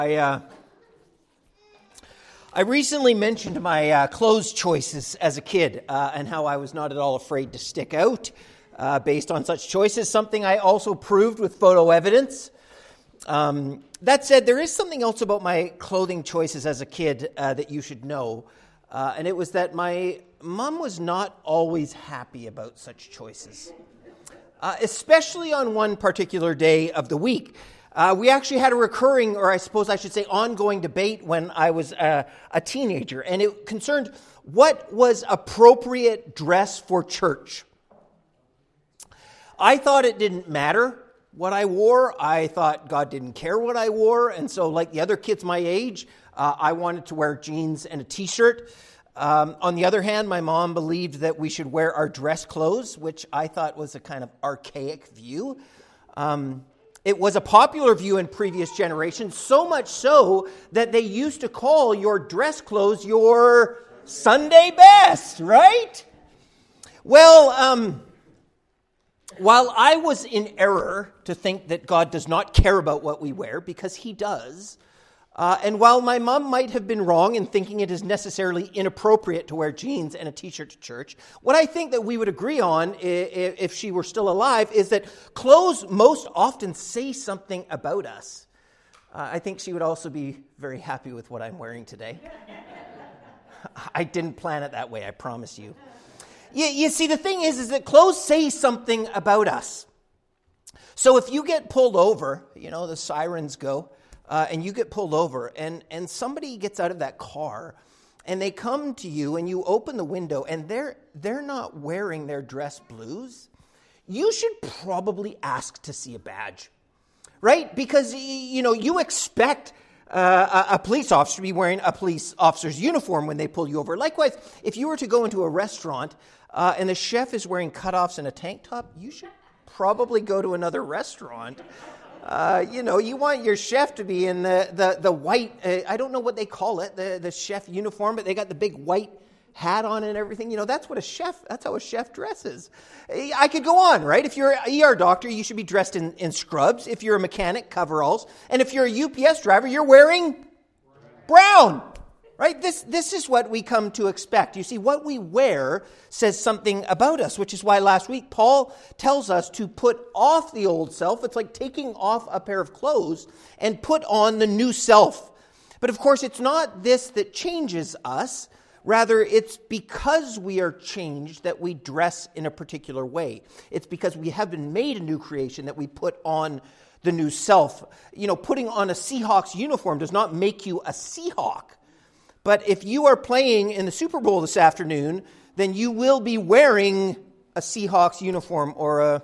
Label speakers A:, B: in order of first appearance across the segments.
A: I recently mentioned my clothes choices as a kid and how I was not at all afraid to stick out based on such choices, something I also proved with photo evidence. That said, there is something else about my clothing choices as a kid that you should know, and it was that my mom was not always happy about such choices, especially on one particular day of the week. We actually had a recurring, or I suppose I should say ongoing debate when I was a teenager, and it concerned what was appropriate dress for church. I thought it didn't matter what I wore. I thought God didn't care what I wore, and so like the other kids my age, I wanted to wear jeans and a t-shirt. On the other hand, my mom believed that we should wear our dress clothes, which I thought was a kind of archaic view. It was a popular view in previous generations, so much so that they used to call your dress clothes your Sunday best, right? Well, while I was in error to think that God does not care about what we wear, because he does, and while my mom might have been wrong in thinking it is necessarily inappropriate to wear jeans and a t-shirt to church, what I think that we would agree on if she were still alive is that clothes most often say something about us. I think she would also be very happy with what I'm wearing today. I didn't plan it that way, I promise you. You see, the thing is that clothes say something about us. So if you get pulled over, the sirens go, and you get pulled over, and somebody gets out of that car, and they come to you, and you open the window, and they're not wearing their dress blues, you should probably ask to see a badge, right? Because, you expect a police officer to be wearing a police officer's uniform when they pull you over. Likewise, if you were to go into a restaurant, and the chef is wearing cutoffs and a tank top, you should probably go to another restaurant. You want your chef to be in the white, I don't know what they call it, the chef uniform, but they got the big white hat on and everything. That's how a chef dresses. I could go on, right? If you're an ER doctor, you should be dressed in scrubs. If you're a mechanic, coveralls. And if you're a UPS driver, you're wearing brown. Right? This is what we come to expect. You see, what we wear says something about us, which is why last week Paul tells us to put off the old self. It's like taking off a pair of clothes and put on the new self. But of course, it's not this that changes us. Rather, it's because we are changed that we dress in a particular way. It's because we have been made a new creation that we put on the new self. Putting on a Seahawks uniform does not make you a Seahawk. But if you are playing in the Super Bowl this afternoon, then you will be wearing a Seahawks uniform or a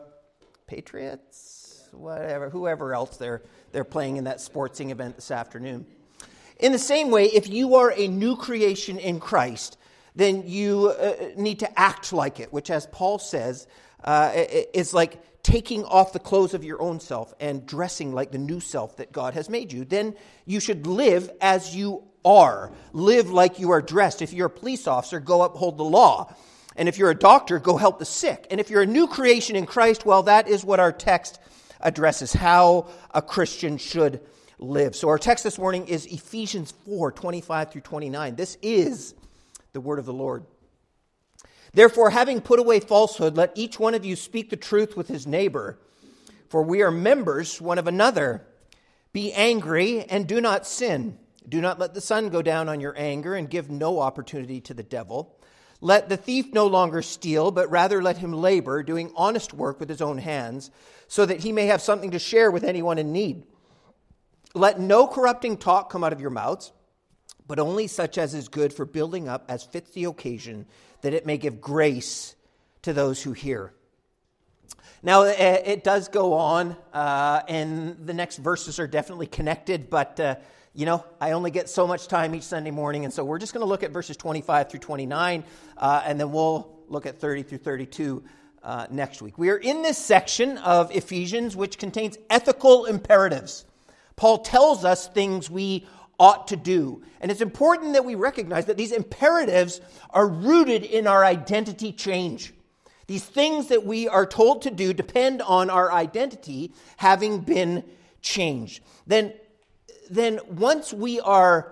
A: Patriots, whoever else they're playing in that sportsing event this afternoon. In the same way, if you are a new creation in Christ, then you need to act like it, which, as Paul says, is like taking off the clothes of your own self and dressing like the new self that God has made you. Then you should live as you are. Live like you are dressed. If you're a police officer, go uphold the law. And if you're a doctor, go help the sick. And if you're a new creation in Christ, well, that is what our text addresses, how a Christian should live. So our text this morning is Ephesians 4:25 through 29. This is the word of the Lord. Therefore, having put away falsehood, let each one of you speak the truth with his neighbor, for we are members one of another. Be angry and do not sin. Do not let the sun go down on your anger and give no opportunity to the devil. Let the thief no longer steal, but rather let him labor, doing honest work with his own hands, so that he may have something to share with anyone in need. Let no corrupting talk come out of your mouths, but only such as is good for building up as fits the occasion, that it may give grace to those who hear. Now, it does go on, and the next verses are definitely connected, but I only get so much time each Sunday morning, and so we're just going to look at verses 25 through 29, and then we'll look at 30 through 32 next week. We are in this section of Ephesians, which contains ethical imperatives. Paul tells us things we ought to do, and it's important that we recognize that these imperatives are rooted in our identity change. These things that we are told to do depend on our identity having been changed. Then then once we are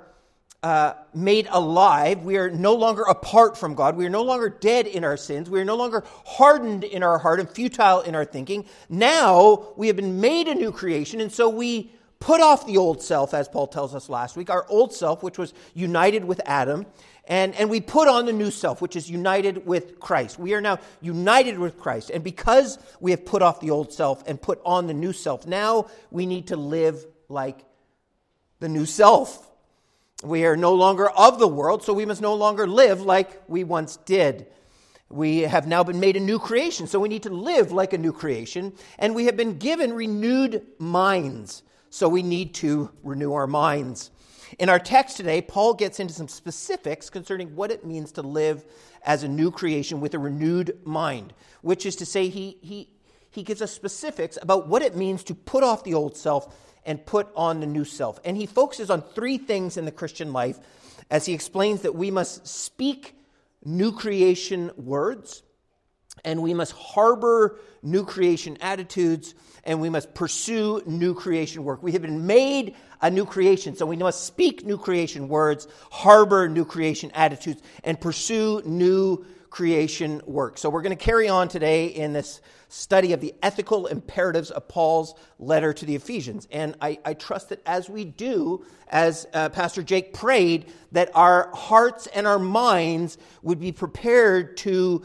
A: made alive, we are no longer apart from God. We are no longer dead in our sins. We are no longer hardened in our heart and futile in our thinking. Now we have been made a new creation, and so we put off the old self, as Paul tells us last week, our old self, which was united with Adam, and we put on the new self, which is united with Christ. We are now united with Christ, and because we have put off the old self and put on the new self, now we need to live like the new self. We are no longer of the world, so we must no longer live like we once did. We have now been made a new creation, so we need to live like a new creation. And we have been given renewed minds, so we need to renew our minds. In our text today, Paul gets into some specifics concerning what it means to live as a new creation with a renewed mind, which is to say he gives us specifics about what it means to put off the old self and put on the new self. And he focuses on three things in the Christian life as he explains that we must speak new creation words, and we must harbor new creation attitudes, and we must pursue new creation work. We have been made a new creation, so we must speak new creation words, harbor new creation attitudes, and pursue new creation work. So we're going to carry on today in this study of the ethical imperatives of Paul's letter to the Ephesians. And I trust that as we do, as Pastor Jake prayed, that our hearts and our minds would be prepared to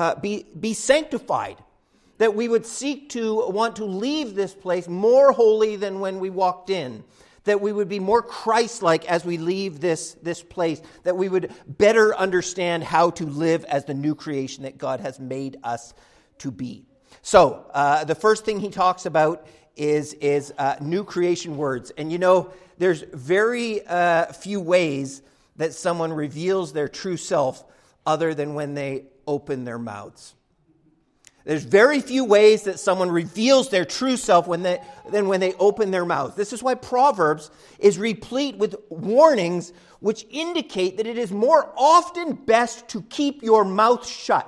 A: be sanctified, that we would seek to want to leave this place more holy than when we walked in, that we would be more Christ-like as we leave this place, that we would better understand how to live as the new creation that God has made us to be. So, the first thing he talks about is new creation words. And you know, there's very few ways that someone reveals their true self other than when they open their mouths. There's very few ways that someone reveals their true self than when they open their mouths. This is why Proverbs is replete with warnings which indicate that it is more often best to keep your mouth shut.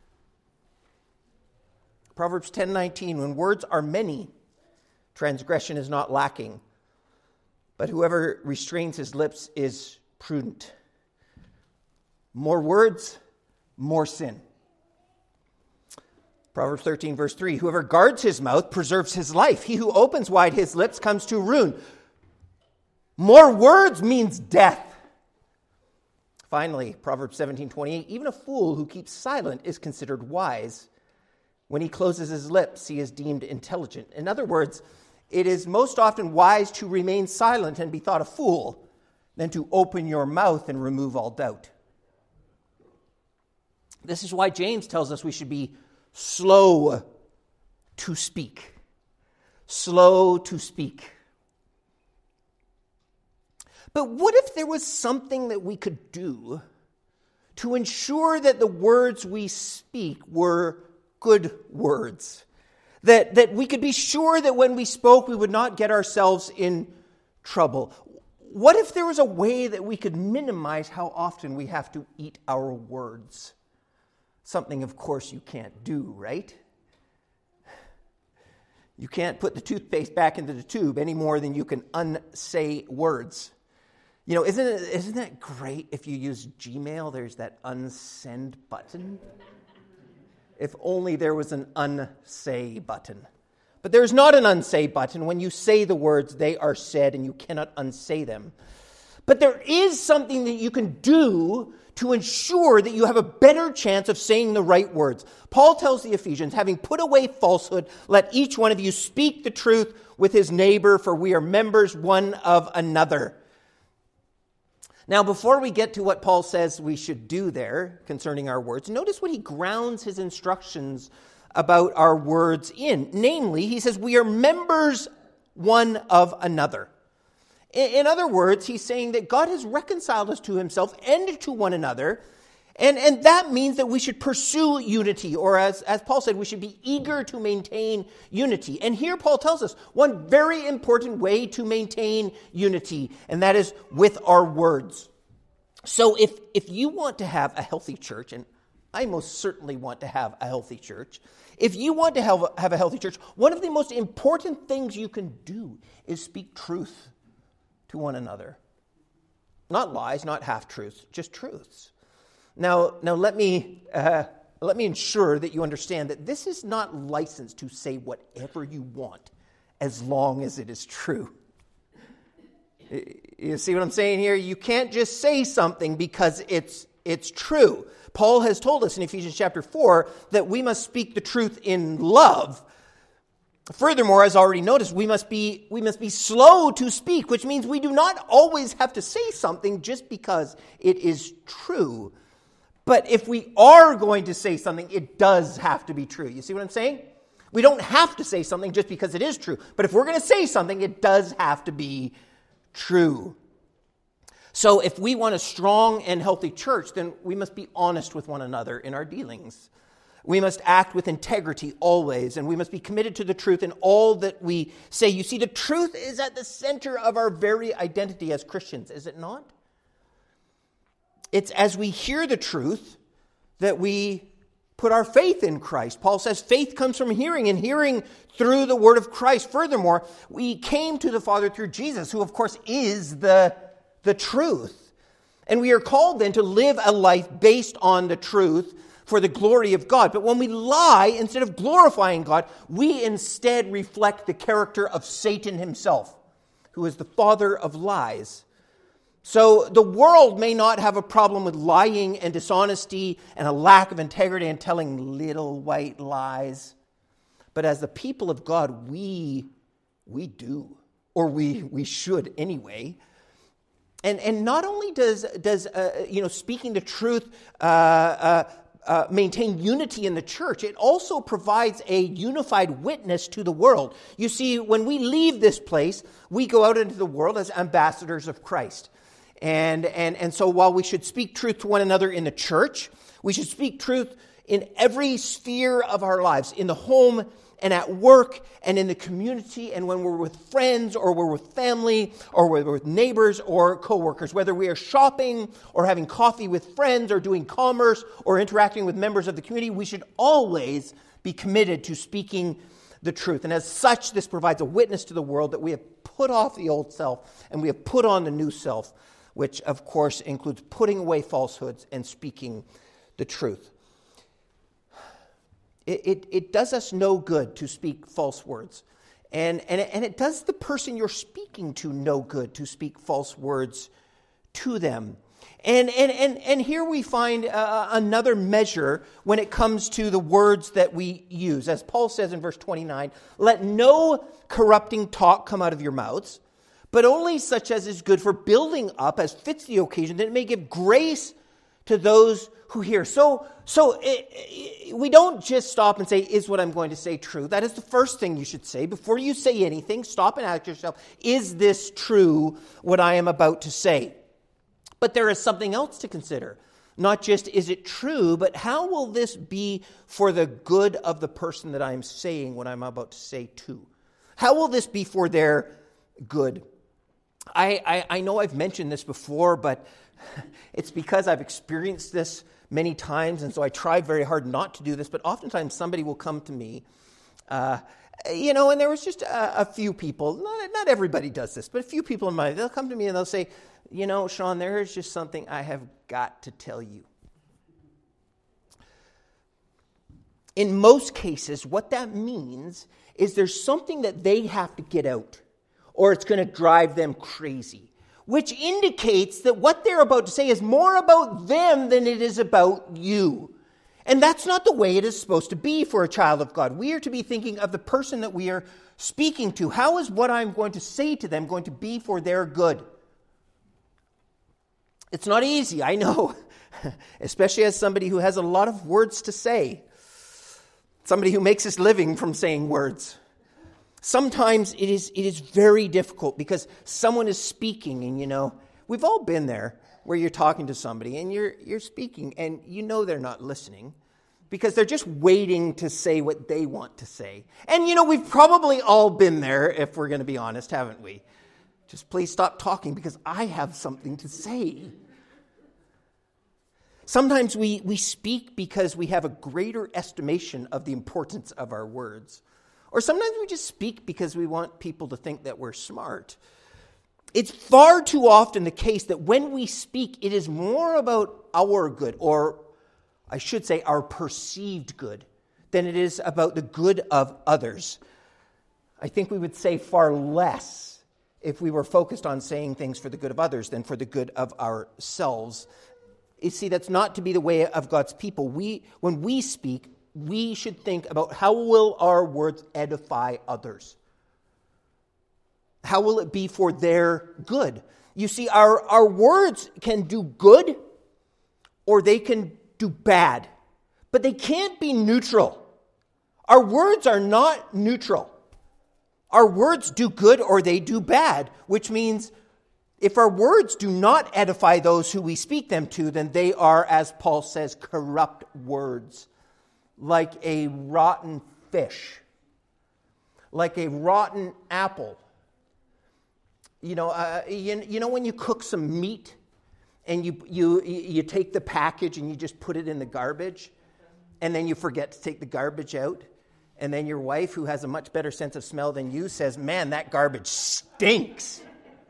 A: Proverbs 10:19, when words are many, transgression is not lacking, but whoever restrains his lips is prudent. More words, more sin. Proverbs 13, verse 3, whoever guards his mouth preserves his life. He who opens wide his lips comes to ruin. More words means death. Finally, Proverbs 17:28, even a fool who keeps silent is considered wise. When he closes his lips, he is deemed intelligent. In other words, it is most often wise to remain silent and be thought a fool than to open your mouth and remove all doubt. This is why James tells us we should be slow to speak. Slow to speak. But what if there was something that we could do to ensure that the words we speak were good words? That we could be sure that when we spoke, we would not get ourselves in trouble. What if there was a way that we could minimize how often we have to eat our words? Something, of course, you can't do, right? You can't put the toothpaste back into the tube any more than you can unsay words. You know, isn't that great if you use Gmail, there's that unsend button? If only there was an unsay button. But there's not an unsay button. When you say the words, they are said and you cannot unsay them. But there is something that you can do to ensure that you have a better chance of saying the right words. Paul tells the Ephesians, having put away falsehood, let each one of you speak the truth with his neighbor, for we are members one of another. Now, before we get to what Paul says we should do there concerning our words, notice what he grounds his instructions about our words in. Namely, he says we are members one of another. In other words, he's saying that God has reconciled us to himself and to one another, and that means that we should pursue unity, or as Paul said, we should be eager to maintain unity. And here Paul tells us one very important way to maintain unity, and that is with our words. So if you want to have a healthy church, and I most certainly want to have a healthy church, if you want to have a healthy church, one of the most important things you can do is speak truth to one another. Not lies, not half-truths, just truths. Now let me ensure that you understand that this is not licensed to say whatever you want as long as it is true. You see what I'm saying here? You can't just say something because it's true. Paul has told us in Ephesians chapter 4 that we must speak the truth in love. Furthermore, as already noticed, we must be slow to speak, which means we do not always have to say something just because it is true. But if we are going to say something, it does have to be true. You see what I'm saying? We don't have to say something just because it is true. But if we're going to say something, it does have to be true. So if we want a strong and healthy church, then we must be honest with one another in our dealings. We must act with integrity always, and we must be committed to the truth in all that we say. You see, the truth is at the center of our very identity as Christians, is it not? It's as we hear the truth that we put our faith in Christ. Paul says faith comes from hearing, and hearing through the word of Christ. Furthermore, we came to the Father through Jesus, who of course is the truth. And we are called then to live a life based on the truth for the glory of God. But when we lie, instead of glorifying God, we instead reflect the character of Satan himself, who is the father of lies. So the world may not have a problem with lying and dishonesty and a lack of integrity and telling little white lies. But as the people of God, we do, or we should anyway. And not only does speaking the truth maintain unity in the church, it also provides a unified witness to the world. You see, when we leave this place, we go out into the world as ambassadors of Christ. And so while we should speak truth to one another in the church, we should speak truth in every sphere of our lives, in the home and at work and in the community, and when we're with friends or we're with family or we're with neighbors or coworkers, whether we are shopping or having coffee with friends or doing commerce or interacting with members of the community, we should always be committed to speaking the truth. And as such, this provides a witness to the world that we have put off the old self and we have put on the new self, which of course includes putting away falsehoods and speaking the truth. It does us no good to speak false words. And it does the person you're speaking to no good to speak false words to them. And here we find another measure when it comes to the words that we use. As Paul says in verse 29, let no corrupting talk come out of your mouths, but only such as is good for building up as fits the occasion, that it may give grace to those who hear. So we don't just stop and say, is what I'm going to say true? That is the first thing you should say. Before you say anything, stop and ask yourself, is this true, what I am about to say? But there is something else to consider. Not just is it true, but how will this be for the good of the person that I'm saying what I'm about to say to? How will this be for their good? I know I've mentioned this before, but it's because I've experienced this many times, and so I try very hard not to do this, but oftentimes somebody will come to me, and there was just a few people, not everybody does this, but a few people in my life, they'll come to me and they'll say, Sean, there is just something I have got to tell you. In most cases, what that means is there's something that they have to get out, or it's going to drive them crazy, which indicates that what they're about to say is more about them than it is about you. And that's not the way it is supposed to be for a child of God. We are to be thinking of the person that we are speaking to. How is what I'm going to say to them going to be for their good? It's not easy, I know, especially as somebody who has a lot of words to say, somebody who makes his living from saying words. Sometimes it is very difficult because someone is speaking, and we've all been there where you're talking to somebody and you're speaking and they're not listening because they're just waiting to say what they want to say. And we've probably all been there, if we're going to be honest, haven't we? Just please stop talking because I have something to say. Sometimes we speak because we have a greater estimation of the importance of our words. Or sometimes we just speak because we want people to think that we're smart. It's far too often the case that when we speak, it is more about our good, or I should say our perceived good, than it is about the good of others. I think we would say far less if we were focused on saying things for the good of others than for the good of ourselves. You see, that's not to be the way of God's people. When we speak, we should think about how will our words edify others? How will it be for their good? You see, our words can do good or they can do bad, but they can't be neutral. Our words are not neutral. Our words do good or they do bad, which means if our words do not edify those who we speak them to, then they are, as Paul says, corrupt words, like a rotten fish, like a rotten apple. You know when you cook some meat and you take the package and you just put it in the garbage, and then you forget to take the garbage out, and then your wife, who has a much better sense of smell than you, says, "Man, that garbage stinks."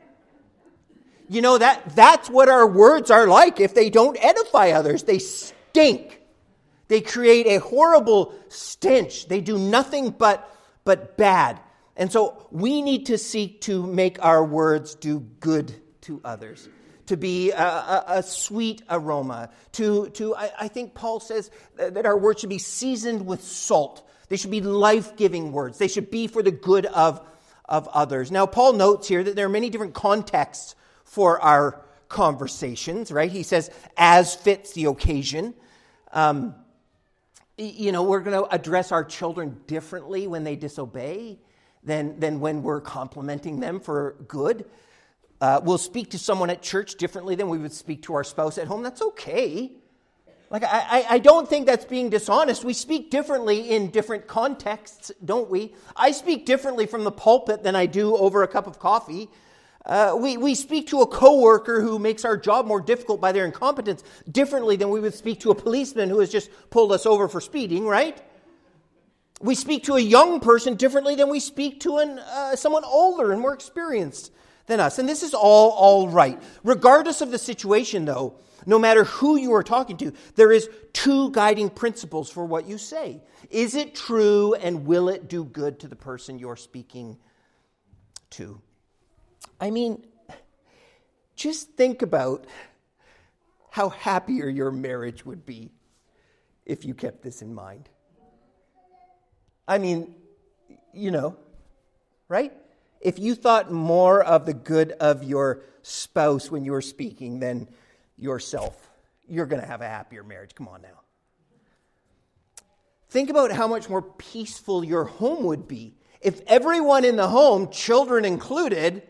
A: You know, that's what our words are like. If they don't edify others, they stink. They create a horrible stench. They do nothing but bad. And so we need to seek to make our words do good to others, to be a sweet aroma. I think Paul says that our words should be seasoned with salt. They should be life-giving words. They should be for the good of others. Now, Paul notes here that there are many different contexts for our conversations, right? He says, as fits the occasion. We're going to address our children differently when they disobey than when we're complimenting them for good. We'll speak to someone at church differently than we would speak to our spouse at home. That's okay. Like, I don't think that's being dishonest. We speak differently in different contexts, don't we? I speak differently from the pulpit than I do over a cup of coffee. We speak to a coworker who makes our job more difficult by their incompetence differently than we would speak to a policeman who has just pulled us over for speeding, right? We speak to a young person differently than we speak to someone older and more experienced than us. And this is all right. Regardless of the situation, though, no matter who you are talking to, there is two guiding principles for what you say. Is it true, and will it do good to the person you're speaking to? I mean, just think about how happier your marriage would be if you kept this in mind. I mean, right? If you thought more of the good of your spouse when you were speaking than yourself, you're going to have a happier marriage. Come on now. Think about how much more peaceful your home would be if everyone in the home, children included,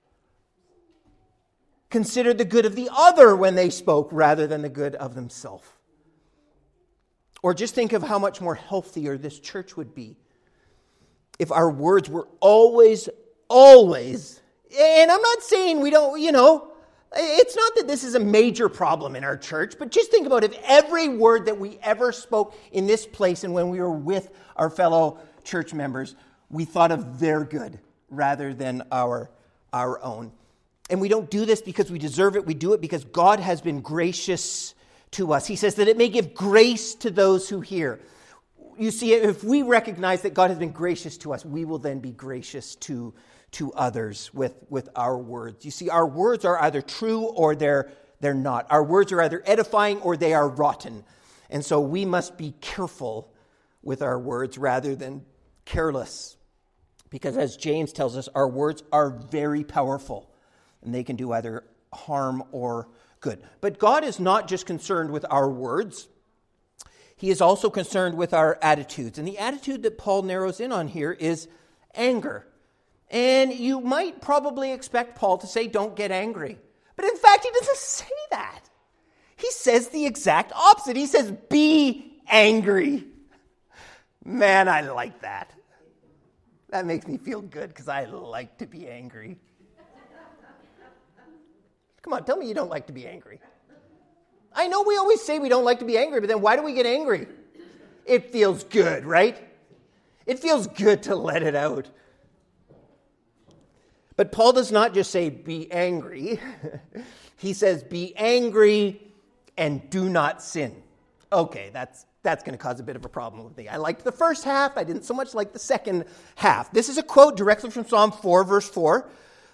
A: considered the good of the other when they spoke rather than the good of themselves. Or just think of how much more healthier this church would be if our words were always, and I'm not saying we don't, it's not that this is a major problem in our church, but just think about if every word that we ever spoke in this place and when we were with our fellow church members, we thought of their good rather than our own. And we don't do this because we deserve it. We do it because God has been gracious to us. He says that it may give grace to those who hear. You see, if we recognize that God has been gracious to us, we will then be gracious to others with our words. You see, our words are either true or they're not. Our words are either edifying or they are rotten. And so we must be careful with our words rather than careless. Because as James tells us, our words are very powerful. And they can do either harm or good. But God is not just concerned with our words. He is also concerned with our attitudes. And the attitude that Paul narrows in on here is anger. And you might probably expect Paul to say, don't get angry. But in fact, he doesn't say that. He says the exact opposite. He says, be angry. Man, I like that. That makes me feel good because I like to be angry. Come on, tell me you don't like to be angry. I know we always say we don't like to be angry, but then why do we get angry? It feels good, right? It feels good to let it out. But Paul does not just say, be angry. He says, be angry and do not sin. Okay, that's going to cause a bit of a problem with me. I liked the first half. I didn't so much like the second half. This is a quote directly from Psalm 4, verse 4.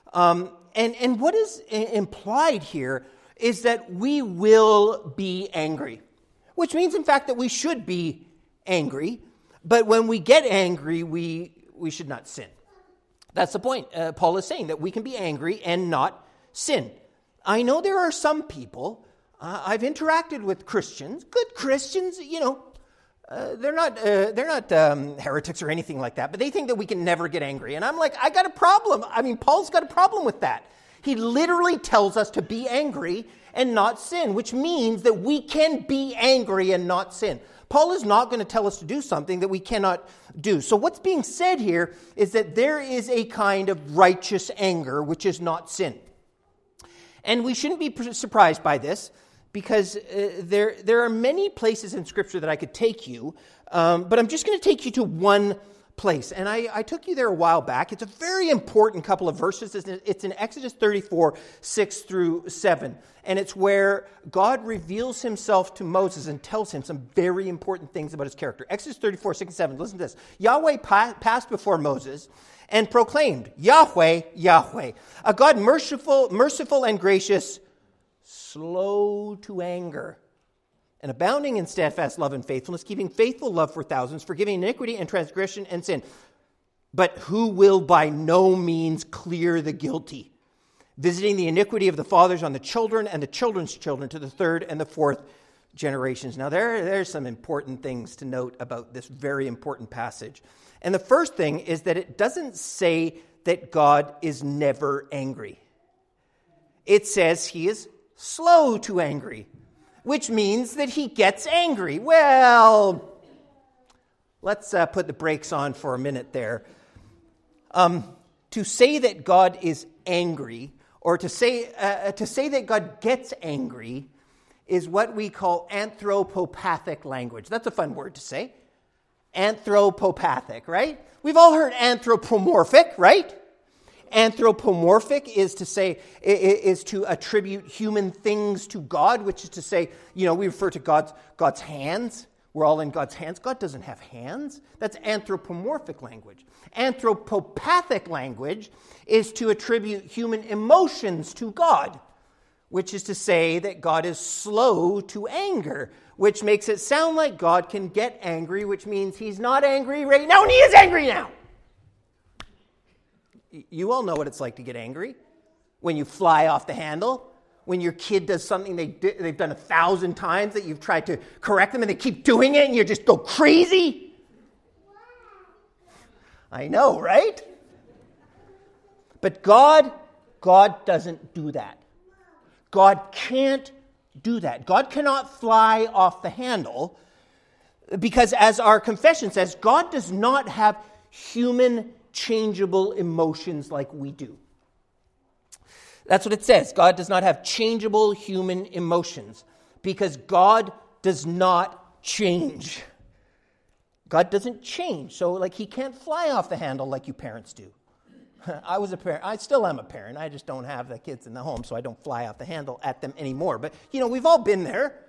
A: And what is implied here is that we will be angry, which means, in fact, that we should be angry. But when we get angry, we should not sin. That's the point. Paul is saying that we can be angry and not sin. I know there are some people, I've interacted with Christians, good Christians, they're not heretics or anything like that, but they think that we can never get angry. And I'm like, I got a problem. I mean, Paul's got a problem with that. He literally tells us to be angry and not sin, which means that we can be angry and not sin. Paul is not going to tell us to do something that we cannot do. So what's being said here is that there is a kind of righteous anger, which is not sin. And we shouldn't be surprised by this, because there are many places in Scripture that I could take you, but I'm just going to take you to one place. And I took you there a while back. It's a very important couple of verses. It's in Exodus 34, 6 through 7. And it's where God reveals himself to Moses and tells him some very important things about his character. Exodus 34, 6 and 7. Listen to this. Yahweh passed before Moses and proclaimed, Yahweh, Yahweh, a God merciful and gracious, slow to anger, and abounding in steadfast love and faithfulness, keeping faithful love for thousands, forgiving iniquity and transgression and sin, but who will by no means clear the guilty, visiting the iniquity of the fathers on the children and the children's children to the third and the fourth generations. Now, there's some important things to note about this very important passage. And the first thing is that it doesn't say that God is never angry. It says he is slow to angry, which means that he gets angry. Well, let's put the brakes on for a minute there. To say that God is angry, or to say that God gets angry, is what we call anthropopathic language. That's a fun word to say. Anthropopathic, right? We've all heard anthropomorphic, right? Anthropomorphic is to attribute human things to God, which is to say, we refer to God's hands. We're all in God's hands. God doesn't have hands. That's anthropomorphic language. Anthropopathic language is to attribute human emotions to God, which is to say that God is slow to anger, which makes it sound like God can get angry, which means he's not angry right now and he is angry now. You all know what it's like to get angry. When you fly off the handle, when your kid does something they've done 1,000 times that you've tried to correct them and they keep doing it and you just go crazy. I know, right? But God doesn't do that. God can't do that. God cannot fly off the handle because, as our confession says, God does not have human changeable emotions like we do. That's what it says. God does not have changeable human emotions because God does not change. God doesn't change. So, he can't fly off the handle like you parents do. I was a parent. I still am a parent. I just don't have the kids in the home, so I don't fly off the handle at them anymore. But, we've all been there.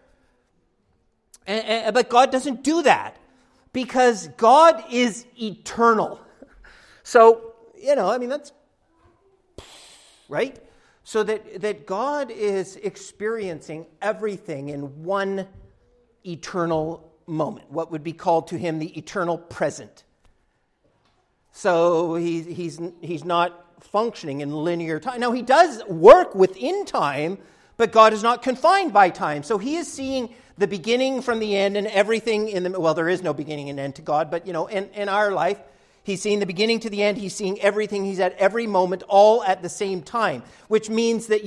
A: But God doesn't do that because God is eternal. So, that's right. So that God is experiencing everything in one eternal moment, what would be called to him the eternal present. So he's not functioning in linear time. Now, he does work within time, but God is not confined by time. So he is seeing the beginning from the end and everything in the... Well, there is no beginning and end to God, but, in our life, he's seeing the beginning to the end. He's seeing everything. He's at every moment, all at the same time, which means that,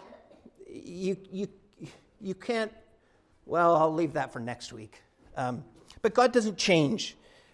A: you can't... Well, I'll leave that for next week. But God doesn't change.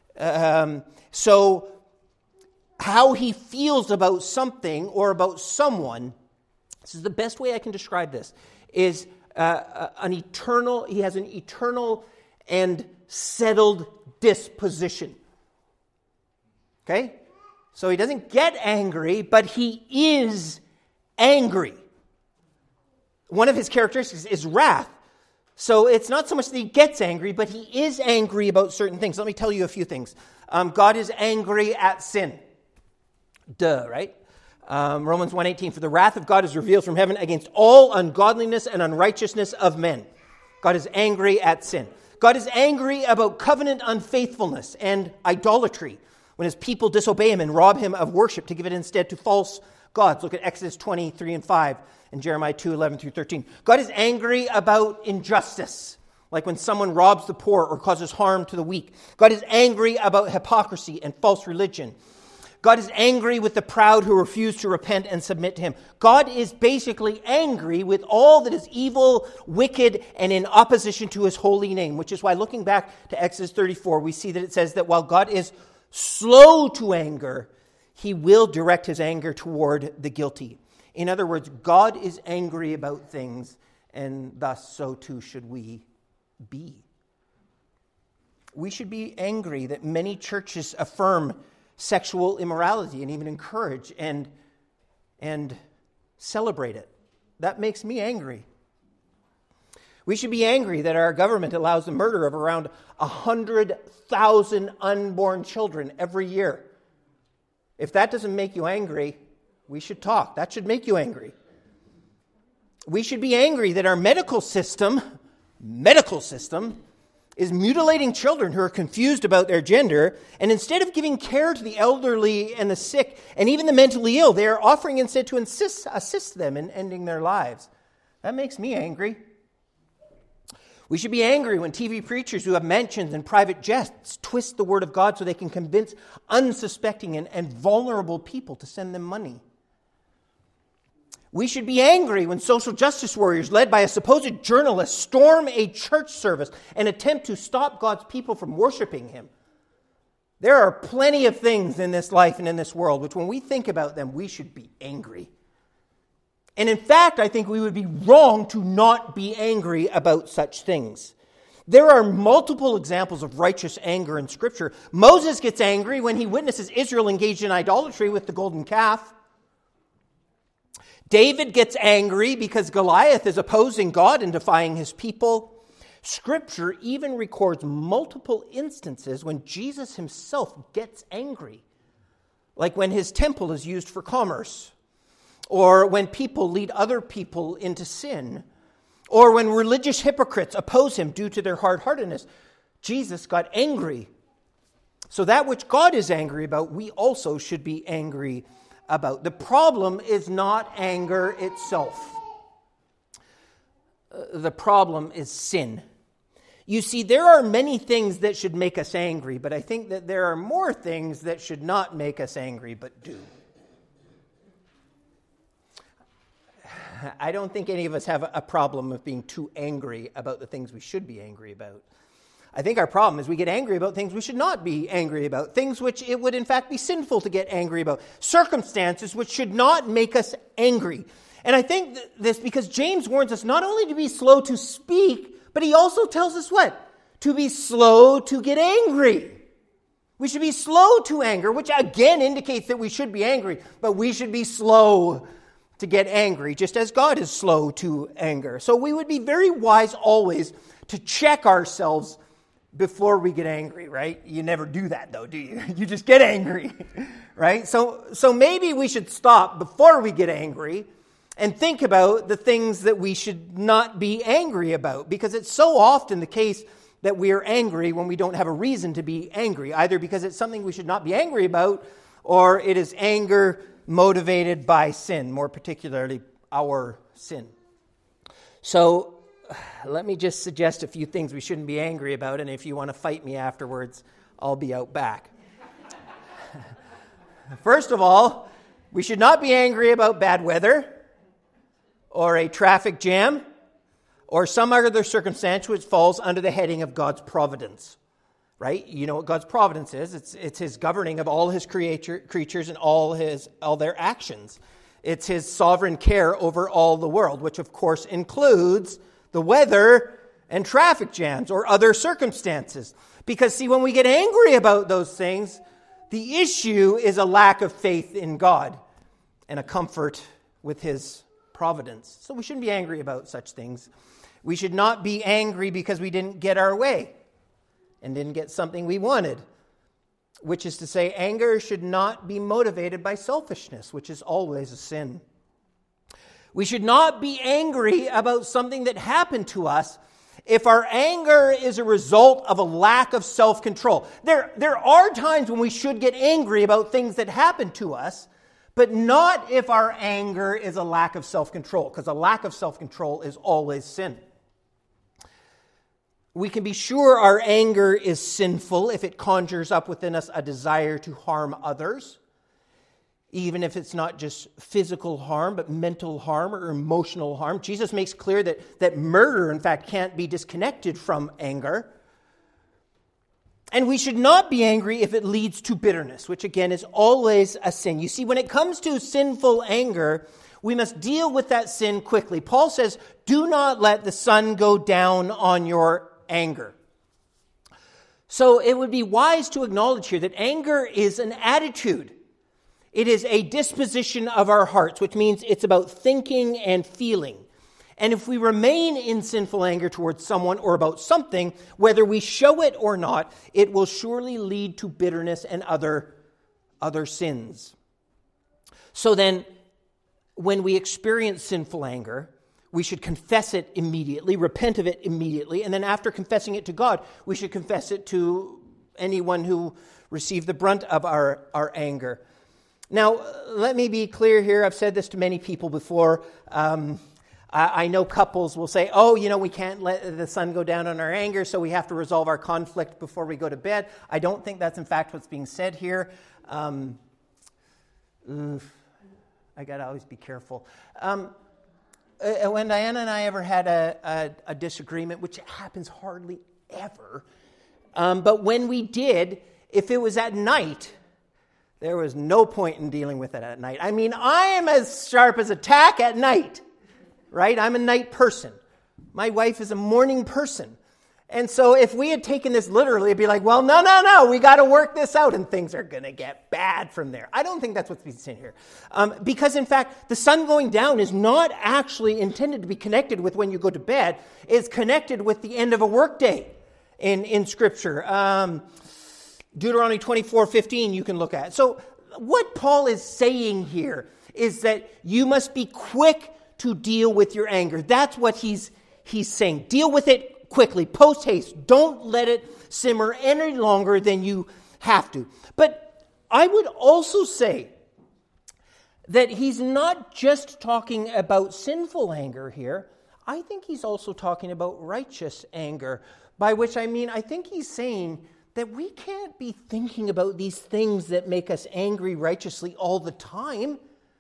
A: So how he feels about something or about someone, this is the best way I can describe this, is he has an eternal and settled disposition. Okay? So he doesn't get angry, but he is angry. One of his characteristics is wrath. So it's not so much that he gets angry, but he is angry about certain things. Let me tell you a few things. God is angry at sin. Duh, right? Romans 1:18, for the wrath of God is revealed from heaven against all ungodliness and unrighteousness of men. God is angry at sin. God is angry about covenant unfaithfulness and idolatry when his people disobey him and rob him of worship to give it instead to false gods. Look at Exodus 23 and 5 and Jeremiah 2:11 through 13. God is angry about injustice, like when someone robs the poor or causes harm to the weak. God is angry about hypocrisy and false religion. God is angry with the proud who refuse to repent and submit to him. God is basically angry with all that is evil, wicked, and in opposition to his holy name, which is why looking back to Exodus 34, we see that it says that while God is slow to anger, he will direct his anger toward the guilty. In other words, God is angry about things, and thus so too should we be. We should be angry that many churches affirm sexual immorality and even encourage and celebrate it. That makes me angry. We should be angry that our government allows the murder of around 100,000 unborn children every year. If that doesn't make you angry, we should talk. That should make you angry. We should be angry that our medical system is mutilating children who are confused about their gender, and instead of giving care to the elderly and the sick and even the mentally ill, they are offering instead to assist them in ending their lives. That makes me angry. We should be angry when TV preachers who have mentions and private jests twist the word of God so they can convince unsuspecting and vulnerable people to send them money. We should be angry when social justice warriors led by a supposed journalist storm a church service and attempt to stop God's people from worshiping him. There are plenty of things in this life and in this world which when we think about them, we should be angry. And in fact, I think we would be wrong to not be angry about such things. There are multiple examples of righteous anger in Scripture. Moses gets angry when he witnesses Israel engaged in idolatry with the golden calf. David gets angry because Goliath is opposing God and defying his people. Scripture even records multiple instances when Jesus himself gets angry, like when his temple is used for commerce, or when people lead other people into sin, or when religious hypocrites oppose him due to their hard-heartedness. Jesus got angry. So that which God is angry about, we also should be angry about. The problem is not anger itself. The problem is sin. You see, there are many things that should make us angry, but I think that there are more things that should not make us angry, but do. I don't think any of us have a problem of being too angry about the things we should be angry about. I think our problem is we get angry about things we should not be angry about, things which it would in fact be sinful to get angry about, circumstances which should not make us angry. And I think this because James warns us not only to be slow to speak, but he also tells us what? To be slow to get angry. We should be slow to anger, which again indicates that we should be angry, but we should be slow to get angry, just as God is slow to anger. So we would be very wise always to check ourselves before we get angry, right? You never do that though, do you? You just get angry, right? So maybe we should stop before we get angry and think about the things that we should not be angry about, because it's so often the case that we are angry when we don't have a reason to be angry, either because it's something we should not be angry about, or it is anger motivated by sin, more particularly our sin. So let me just suggest a few things we shouldn't be angry about, and if you want to fight me afterwards, I'll be out back. First of all, we should not be angry about bad weather, or a traffic jam, or some other circumstance which falls under the heading of God's providence. Right? You know what God's providence is. It's his governing of all his creatures and all their actions. It's his sovereign care over all the world, which of course includes the weather and traffic jams or other circumstances. Because see, when we get angry about those things, The issue is a lack of faith in God and a comfort with His providence. So we shouldn't be angry about such things. We should not be angry because we didn't get our way and didn't get something we wanted, which is to say, anger should not be motivated by selfishness, which is always a sin. We should not be angry about something that happened to us if our anger is a result of a lack of self-control. There are times when we should get angry about things that happen to us, but not if our anger is a lack of self-control, because a lack of self-control is always sin. We can be sure our anger is sinful if it conjures up within us a desire to harm others, even if it's not just physical harm, but mental harm or emotional harm. Jesus makes clear that murder, in fact, can't be disconnected from anger. And we should not be angry if it leads to bitterness, which again is always a sin. You see, when it comes to sinful anger, we must deal with that sin quickly. Paul says, do not let the sun go down on your anger. So it would be wise to acknowledge here that anger is an attitude. It is a disposition of our hearts, which means it's about thinking and feeling. And if we remain in sinful anger towards someone or about something, whether we show it or not, it will surely lead to bitterness and other sins. So then, when we experience sinful anger, we should confess it immediately, repent of it immediately, and then after confessing it to God, we should confess it to anyone who received the brunt of our anger. Now, let me be clear here. I've said this to many people before. I know couples will say, we can't let the sun go down on our anger, so we have to resolve our conflict before we go to bed. I don't think that's in fact what's being said here. I got to always be careful. When Diana and I ever had a disagreement, which happens hardly ever, but when we did, if it was at night, there was no point in dealing with it at night. I mean, I am as sharp as a tack at night, right? I'm a night person. My wife is a morning person. And so if we had taken this literally, it'd be like, well, no, we got to work this out and things are going to get bad from there. I don't think that's what's being said here. Because in fact, the sun going down is not actually intended to be connected with when you go to bed. It's connected with the end of a workday in Scripture. Deuteronomy 24:15 you can look at. So what Paul is saying here is that you must be quick to deal with your anger. That's what he's saying. Deal with it quickly, post haste. Don't let it simmer any longer than you have to. But I would also say that he's not just talking about sinful anger here. I think he's also talking about righteous anger, by which I mean I think he's saying that we can't be thinking about these things that make us angry righteously all the time.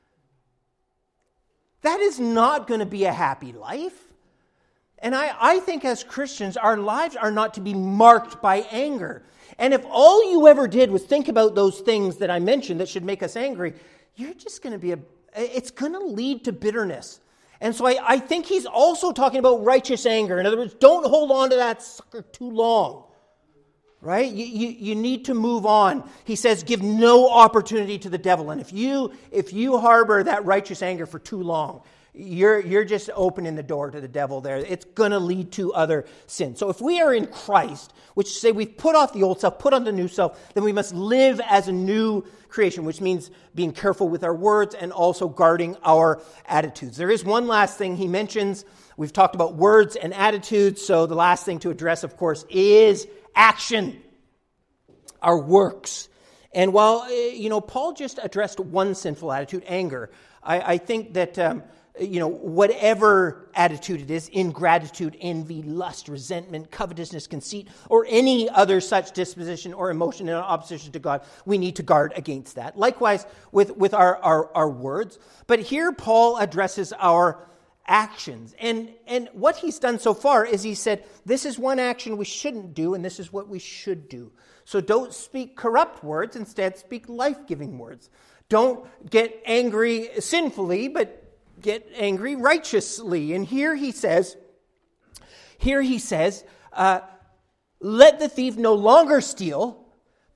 A: That is not going to be a happy life. And I think as Christians, our lives are not to be marked by anger. And if all you ever did was think about those things that I mentioned that should make us angry, you're just going to it's going to lead to bitterness. And so I think he's also talking about righteous anger. In other words, don't hold on to that sucker too long. Right? You need to move on. He says, give no opportunity to the devil. And if you harbor that righteous anger for too long, you're just opening the door to the devil there. It's going to lead to other sins. So if we are in Christ, which say we've put off the old self, put on the new self, then we must live as a new creation, which means being careful with our words and also guarding our attitudes. There is one last thing he mentions. We've talked about words and attitudes. So the last thing to address, of course, is action, our works. And while, Paul just addressed one sinful attitude, anger, I think that, whatever attitude it is, ingratitude, envy, lust, resentment, covetousness, conceit, or any other such disposition or emotion in opposition to God, we need to guard against that. Likewise with our words. But here Paul addresses our actions. And what he's done so far is he said, this is one action we shouldn't do, and this is what we should do. So don't speak corrupt words, instead speak life-giving words. Don't get angry sinfully, but get angry righteously. And here he says, let the thief no longer steal,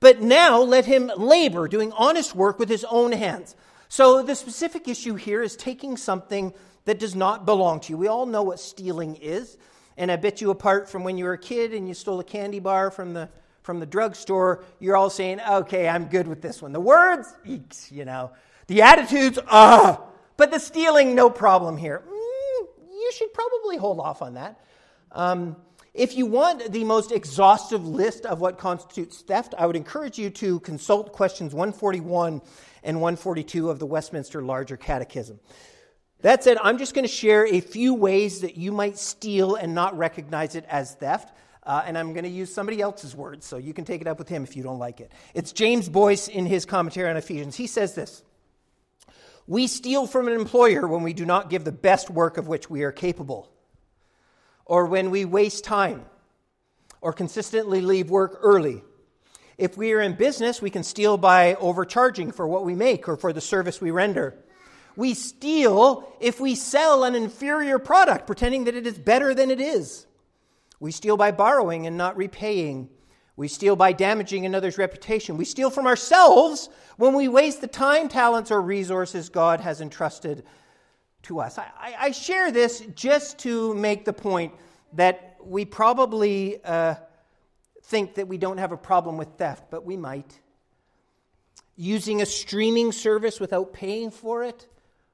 A: But now let him labor, doing honest work with his own hands. So the specific issue here is taking something that does not belong to you. We all know what stealing is. And I bet you apart from when you were a kid and you stole a candy bar from the drugstore, you're all saying, okay, I'm good with this one. The words, eeks, The attitudes, But the stealing, no problem here. You should probably hold off on that. If you want the most exhaustive list of what constitutes theft, I would encourage you to consult questions 141 and 142 of the Westminster Larger Catechism. That said, I'm just going to share a few ways that you might steal and not recognize it as theft. And I'm going to use somebody else's words, so you can take it up with him if you don't like it. It's James Boyce in his commentary on Ephesians. He says this: "We steal from an employer when we do not give the best work of which we are capable, or when we waste time, or consistently leave work early. If we are in business, we can steal by overcharging for what we make or for the service we render. We steal if we sell an inferior product, pretending that it is better than it is. We steal by borrowing and not repaying. We steal by damaging another's reputation. We steal from ourselves when we waste the time, talents, or resources God has entrusted to us." I share this just to make the point that we probably think that we don't have a problem with theft, but we might. Using a streaming service without paying for it.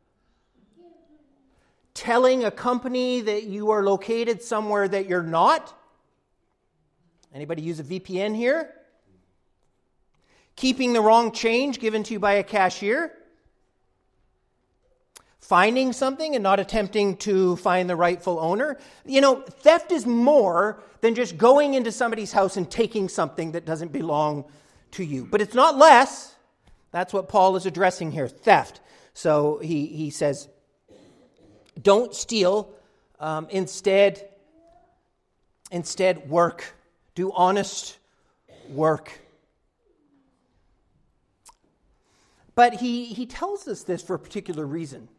A: Telling a company that you are located somewhere that you're not. Anybody use a VPN here? Keeping the wrong change given to you by a cashier. Finding something and not attempting to find the rightful owner. Theft is more than just going into somebody's house and taking something that doesn't belong to you. But it's not less. That's what Paul is addressing here, theft. So he says, don't steal. Instead, work. Do honest work. But he tells us this for a particular reason.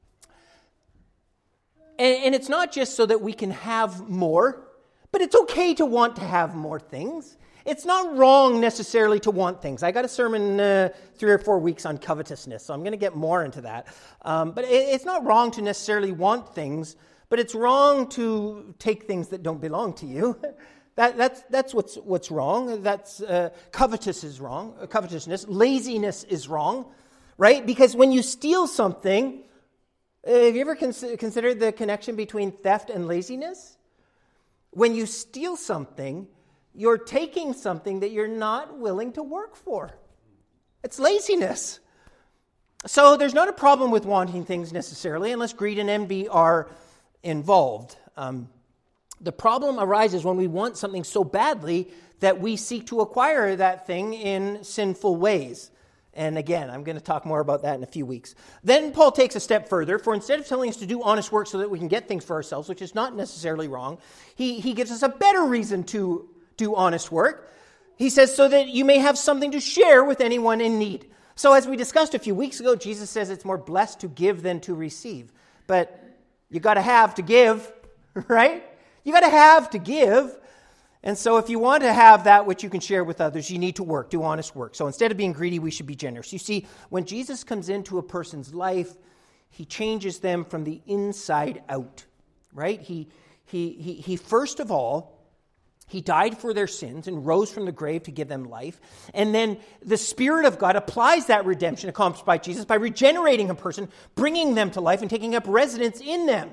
A: And it's not just so that we can have more, but it's okay to want to have more things. It's not wrong necessarily to want things. I got a sermon 3 or 4 weeks on covetousness, so I'm going to get more into that. But it's not wrong to necessarily want things, but it's wrong to take things that don't belong to you. That's what's wrong. That's covetous is wrong. Covetousness, laziness is wrong, right? Because when you steal something, have you ever considered the connection between theft and laziness? When you steal something, you're taking something that you're not willing to work for. It's laziness. So there's not a problem with wanting things necessarily, unless greed and envy are involved. The problem arises when we want something so badly that we seek to acquire that thing in sinful ways. And again, I'm going to talk more about that in a few weeks. Then Paul takes a step further, for instead of telling us to do honest work so that we can get things for ourselves, which is not necessarily wrong, he gives us a better reason to do honest work. He says, so that you may have something to share with anyone in need. So as we discussed a few weeks ago, Jesus says it's more blessed to give than to receive. But you got to have to give, right? You got to have to give. And so if you want to have that which you can share with others, you need to work, do honest work. So instead of being greedy, we should be generous. You see, when Jesus comes into a person's life, he changes them from the inside out, right? He first of all, he died for their sins and rose from the grave to give them life. And then the Spirit of God applies that redemption accomplished by Jesus by regenerating a person, bringing them to life and taking up residence in them.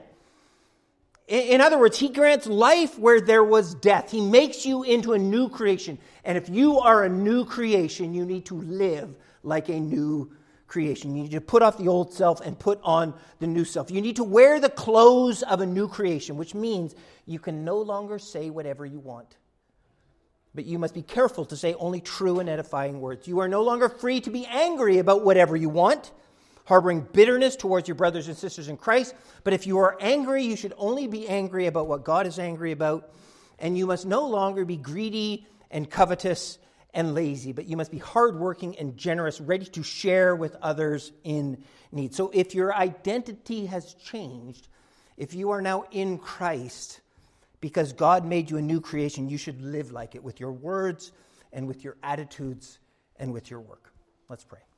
A: In other words, he grants life where there was death. He makes you into a new creation. And if you are a new creation, you need to live like a new creation. You need to put off the old self and put on the new self. You need to wear the clothes of a new creation, which means you can no longer say whatever you want. But you must be careful to say only true and edifying words. You are no longer free to be angry about whatever you want, harboring bitterness towards your brothers and sisters in Christ. But if you are angry, you should only be angry about what God is angry about. And you must no longer be greedy and covetous and lazy, but you must be hardworking and generous, ready to share with others in need. So if your identity has changed, if you are now in Christ, because God made you a new creation, you should live like it with your words and with your attitudes and with your work. Let's pray.